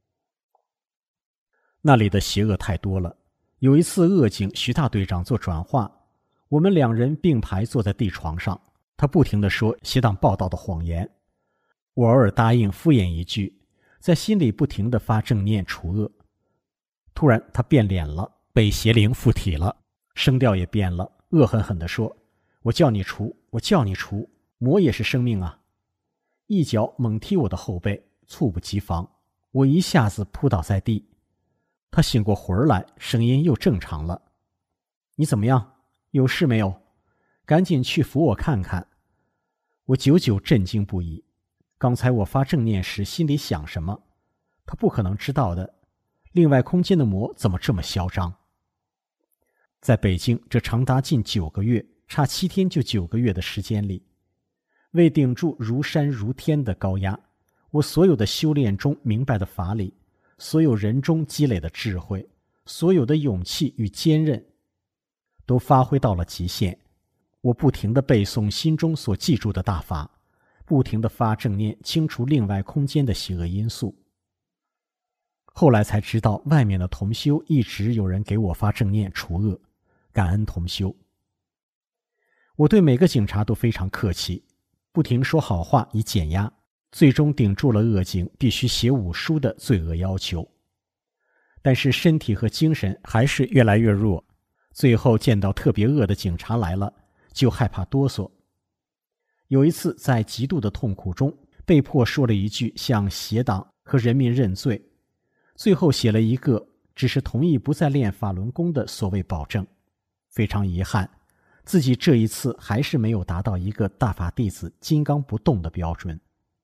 那里的邪恶太多了。有一次恶警徐大队长做转话，我们两人并排坐在地床上，他不停地说邪党报道的谎言，我偶尔答应敷衍一句，在心里不停地发正念除恶。突然他变脸了，被邪灵附体了，声调也变了，恶狠狠地说，我叫你除，我叫你除，魔也是生命啊。一脚猛踢我的后背，猝不及防，我一下子扑倒在地。他醒过魂来，声音又正常了，你怎么样？有事没有？赶紧去扶我看看。我久久震惊不已，刚才我发正念时心里想什么，他不可能知道的。另外空间的魔怎么这么嚣张？在北京这长达近九个月，差七天就九个月的时间里，为顶住如山如天的高压，我所有的修炼中明白的法理，所有人中积累的智慧，所有的勇气与坚韧，都发挥到了极限。我不停地背诵心中所记住的大法，不停地发正念，清除另外空间的邪恶因素。后来才知道，外面的同修一直有人给我发正念除恶，感恩同修。我对每个警察都非常客气，不停说好话以减压，最终顶住了恶警必须写五书的罪恶要求。但是身体和精神还是越来越弱，最后见到特别恶的警察来了，就害怕哆嗦。有一次在极度的痛苦中，被迫说了一句向邪党和人民认罪，最后写了一个只是同意不再练法轮功的所谓保证。非常遗憾，自己这一次还是没有达到一个大法弟子金刚不动的标准。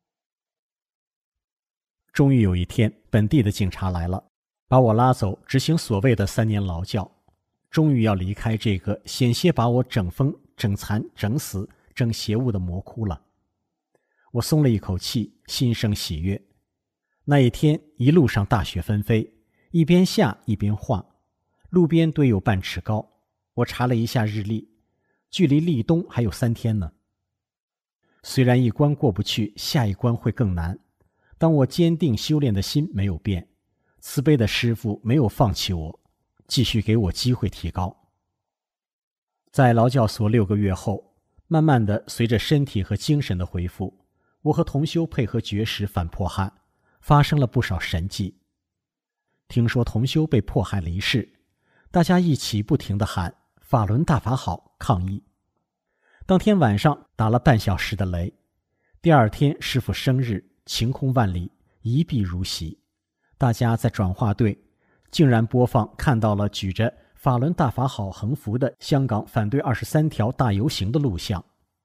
终于有一天，本地的警察来了，把我拉走执行所谓的三年劳教，终于要离开这个险些把我整疯整残整死整邪物的魔窟了。我松了一口气，心生喜悦。那一天一路上大雪纷飞，一边下一边化，路边堆有半尺高。我查了一下日历，距离立冬还有三天呢。虽然一关过不去，下一关会更难，但我坚定修炼的心没有变，慈悲的师父没有放弃我，继续给我机会提高。在劳教所六个月后，慢慢的随着身体和精神的恢复，我和同修配合绝食反迫害，发生了不少神迹。听说同修被迫害离世，大家一起不停地喊法轮大法好抗议。当天晚上打了半小时的雷，第二天师父生日，晴空万里， 一碧如洗。大家在转化队竟然播放看到了举着法轮大法好横幅的香港反对二十三条大游行的录像。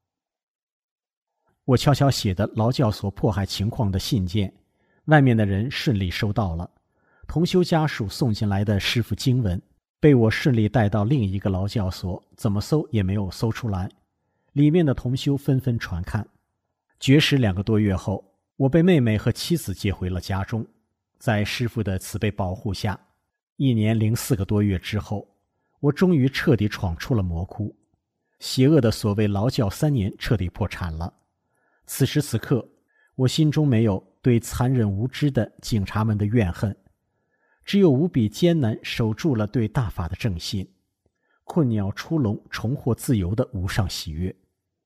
我悄悄写的劳教所迫害情况的信件，外面的人顺利收到了。同修家属送进来的师父经文被我顺利带到另一个劳教所，怎么搜也没有搜出来。里面的同修纷纷传看。绝食两个多月后，我被妹妹和妻子接回了家中。在师父的慈悲保护下，一年零四个多月之后，我终于彻底闯出了魔窟。邪恶的所谓劳教三年彻底破产了。此时此刻，我心中没有对残忍无知的警察们的怨恨，只有无比艰难守住了对大法的正信，困鸟出笼重获自由的无上喜悦。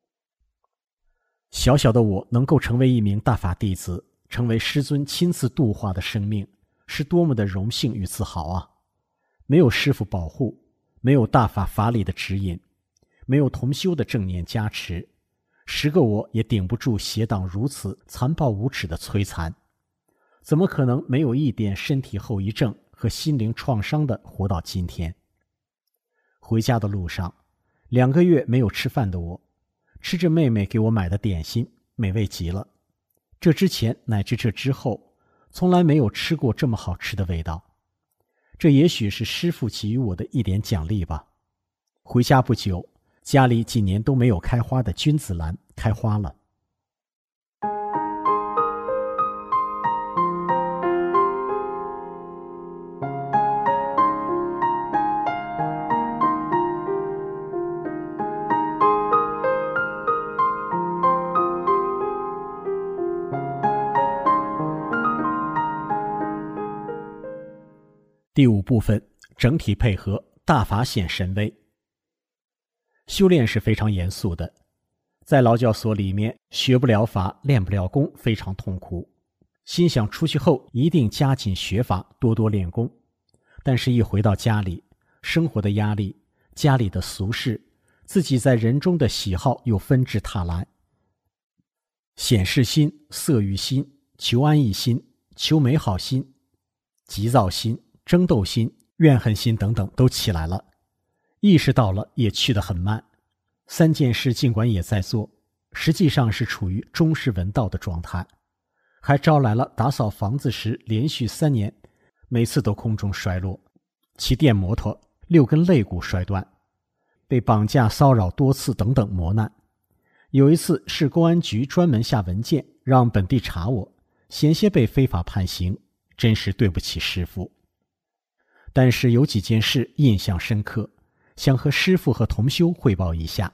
小小的我能够成为一名大法弟子，成为师尊亲自度化的生命，是多么的荣幸与自豪啊！没有师父保护，没有大法法理的指引，没有同修的正念加持，十个我也顶不住邪党如此残暴无耻的摧残，怎么可能没有一点身体后遗症和心灵创伤的活到今天？回家的路上，两个月没有吃饭的我，吃着妹妹给我买的点心，美味极了。这之前乃至这之后，从来没有吃过这么好吃的味道。这也许是师父给予我的一点奖励吧。回家不久，家里几年都没有开花的君子兰开花了。第五部分，整体配合，大法显神威。修炼是非常严肃的，在劳教所里面学不了法，练不了功，非常痛苦。心想出去后一定加紧学法，多多练功。但是一回到家里，生活的压力，家里的俗事，自己在人中的喜好又纷至沓来。显示心、色欲心、求安逸心、求美好心、急躁心、争斗心、怨恨心等等都起来了，意识到了也去得很慢。三件事尽管也在做，实际上是处于中士闻道的状态，还招来了打扫房子时连续三年每次都空中摔落，骑电摩托六根肋骨摔断，被绑架骚扰多次等等磨难。有一次是公安局专门下文件让本地查我，险些被非法判刑，真是对不起师父。但是有几件事印象深刻，想和师父和同修汇报一下。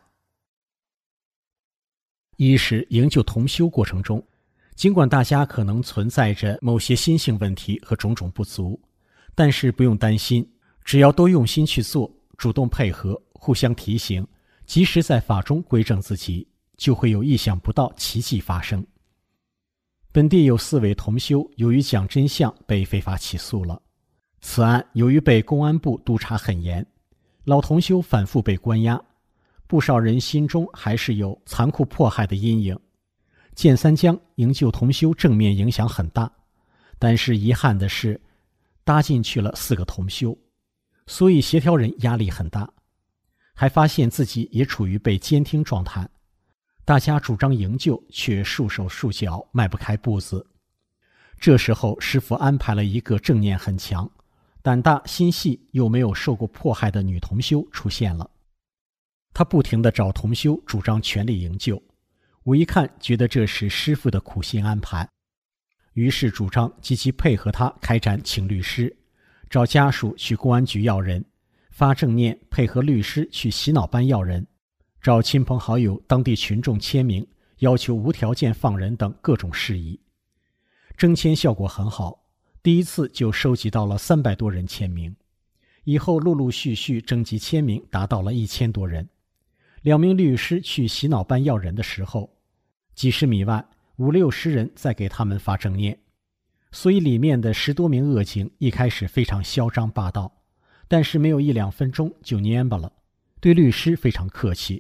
一是营救同修过程中，尽管大家可能存在着某些心性问题和种种不足，但是不用担心，只要都用心去做，主动配合，互相提醒，及时在法中归正自己，就会有意想不到奇迹发生。本地有四位同修由于讲真相被非法起诉了，此案由于被公安部督查很严，老同修反复被关押，不少人心中还是有残酷迫害的阴影。剑三江营救同修正面影响很大，但是遗憾的是搭进去了四个同修，所以协调人压力很大，还发现自己也处于被监听状态。大家主张营救，却束手束脚，迈不开步子。这时候师父安排了一个正念很强、胆大心细又没有受过迫害的女同修出现了。她不停地找同修主张全力营救，我一看觉得这是师父的苦心安排，于是主张积极配合他开展请律师，找家属去公安局要人，发正念配合律师去洗脑班要人，找亲朋好友当地群众签名，要求无条件放人等各种事宜。征签效果很好，第一次就收集到了三百多人签名，以后陆陆续续征集签名达到了一千多人。两名律师去洗脑班要人的时候，几十米外五六十人在给他们发正念，所以里面的十多名恶警一开始非常嚣张霸道，但是没有一两分钟就蔫巴了，对律师非常客气。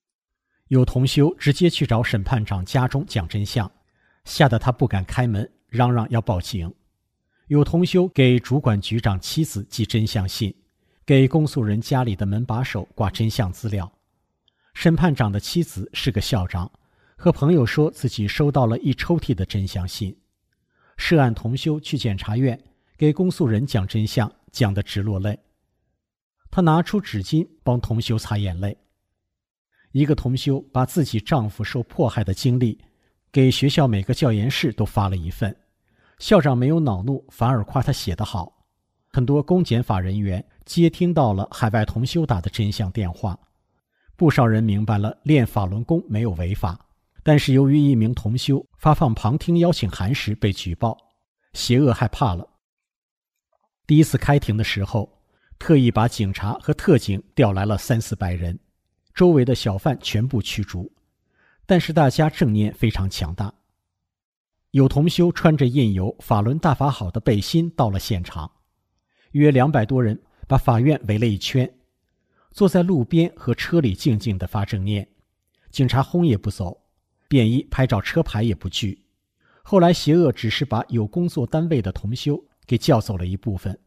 有同修直接去找审判长家中讲真相，吓得他不敢开门， 嚷嚷要报警。有同修给主管局长妻子寄真相信，给公诉人家里的门把手挂真相资料。审判长的妻子是个校长，和朋友说自己收到了一抽屉的真相信。涉案同修去检察院给公诉人讲真相，讲得直落泪。他拿出纸巾帮同修擦眼泪。一个同修把自己丈夫受迫害的经历给学校每个教研室都发了一份，校长没有恼怒，反而夸他写得好。很多公检法人员接听到了海外同修打的真相电话，不少人明白了练法轮功没有违法，但是由于一名同修发放旁听邀请函时被举报，邪恶害怕了。第一次开庭的时候，特意把警察和特警调来了三四百人，周围的小贩全部驱逐，但是大家正念非常强大。有同修穿着印有法轮大法好的背心到了现场，约两百多人把法院围了一圈，坐在路边和车里静静地发正念，警察轰也不走，便衣拍照车牌也不拒。后来邪恶只是把有工作单位的同修给叫走了一部分。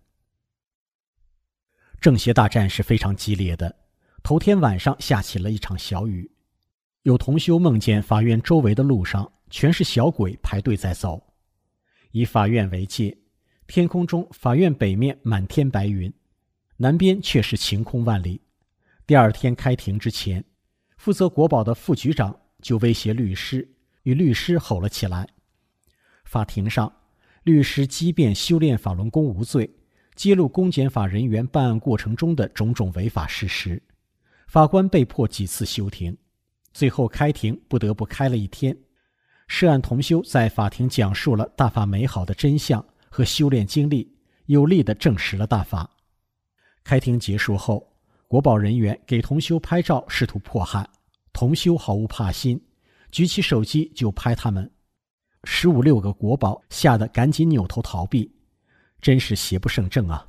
正邪大战是非常激烈的，头天晚上下起了一场小雨，有同修梦见法院周围的路上全是小鬼排队在走。以法院为界，天空中法院北面满天白云，南边却是晴空万里。第二天开庭之前，负责国保的副局长就威胁律师，与律师吼了起来。法庭上，律师激辩修炼法轮功无罪，揭露公检法人员办案过程中的种种违法事实。法官被迫几次休庭，最后开庭不得不开了一天。涉案同修在法庭讲述了大法美好的真相和修炼经历，有力地证实了大法。开庭结束后，国保人员给同修拍照试图迫害，同修毫无怕心，举起手机就拍他们。十五六个国保吓得赶紧扭头逃避，真是邪不胜正啊。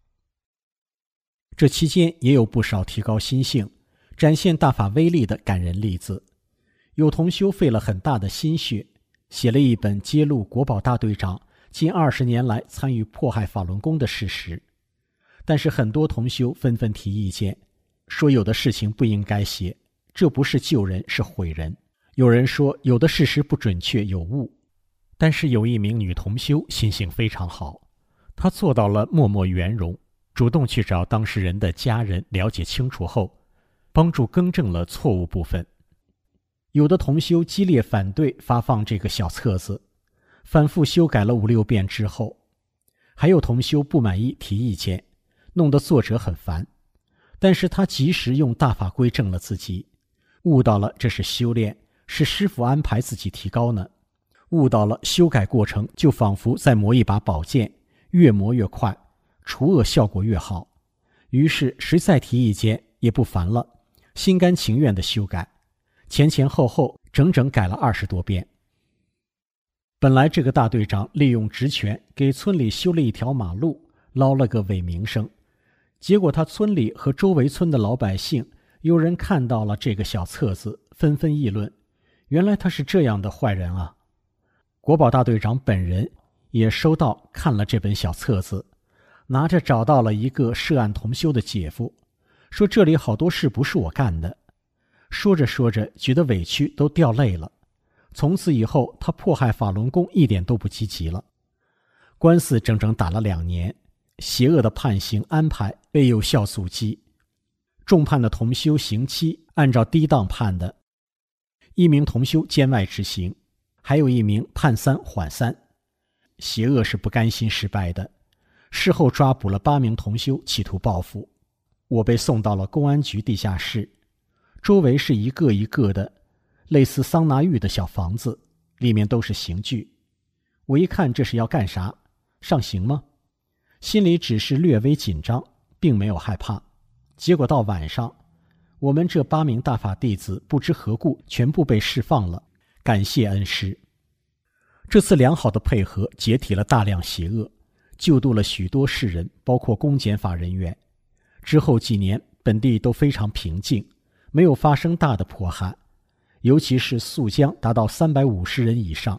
这期间也有不少提高心性，展现大法威力的感人例子。有同修费了很大的心血，写了一本揭露国保大队长近二十年来参与迫害法轮功的事实。但是很多同修纷纷提意见，说有的事情不应该写，这不是救人，是毁人。有人说有的事实不准确，有误。但是有一名女同修心性非常好，她做到了默默圆融，主动去找当事人的家人了解清楚后，帮助更正了错误部分。有的同修激烈反对发放这个小册子，反复修改了五六遍之后，还有同修不满意提意见，弄得作者很烦，但是他及时用大法归正了自己，悟到了这是修炼，是师父安排自己提高呢。悟到了修改过程就仿佛在磨一把宝剑，越磨越快，除恶效果越好。于是谁再提意见也不烦了，心甘情愿地修改，前前后后整整改了二十多遍。本来这个大队长利用职权给村里修了一条马路，捞了个伪名声，结果他村里和周围村的老百姓有人看到了这个小册子，纷纷议论，原来他是这样的坏人啊。国保大队长本人也收到看了这本小册子，拿着找到了一个涉案同修的姐夫，说这里好多事不是我干的。说着说着觉得委屈都掉泪了，从此以后他迫害法轮功一点都不积极了。官司整整打了两年，邪恶的判刑安排被有效阻击。重判的同修刑期按照低档判的，一名同修监外执行，还有一名判三缓三。邪恶是不甘心失败的，事后抓捕了八名同修，企图报复。我被送到了公安局地下室，周围是一个一个的类似桑拿浴的小房子，里面都是刑具。我一看这是要干啥？上刑吗？心里只是略微紧张，并没有害怕。结果到晚上，我们这八名大法弟子不知何故全部被释放了，感谢恩师。这次良好的配合解体了大量邪恶，救度了许多世人，包括公检法人员。之后几年本地都非常平静，没有发生大的迫害，尤其是肃江达到三百五十人以上，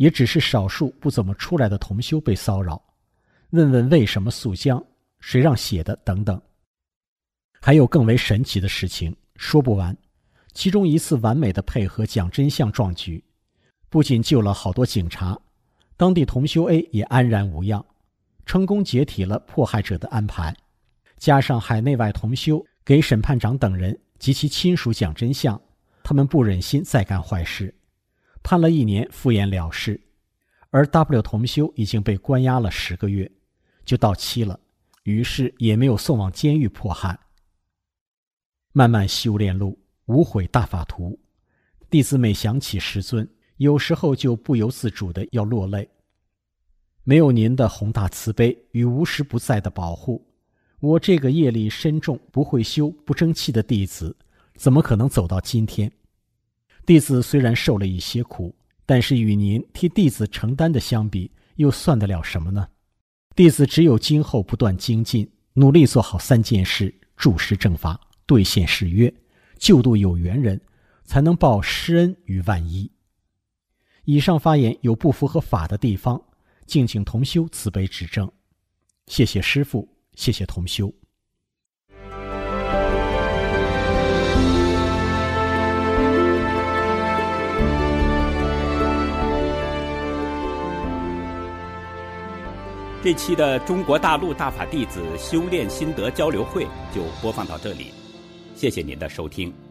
也只是少数不怎么出来的同修被骚扰，问问为什么肃江，谁让写的等等。还有更为神奇的事情，说不完。其中一次完美的配合讲真相壮举，不仅救了好多警察，当地同修 A 也安然无恙，成功解体了迫害者的安排。加上海内外同修给审判长等人及其亲属讲真相，他们不忍心再干坏事，判了一年敷衍了事。而 W 同修已经被关押了十个月，就到期了，于是也没有送往监狱迫害。漫漫修炼路，无悔大法图，弟子每想起师尊，有时候就不由自主的要落泪。没有您的宏大慈悲与无时不在的保护，我这个业力深重、不会修、不争气的弟子，怎么可能走到今天？弟子虽然受了一些苦，但是与您替弟子承担的相比，又算得了什么呢？弟子只有今后不断精进，努力做好三件事：注释正法，兑现誓约，救度有缘人，才能报师恩于万一。以上发言有不符合法的地方，敬请同修慈悲指正。谢谢师父，谢谢同修。 这期的中国大陆大法弟子修炼心得交流会就播放到这里，谢谢您的收听。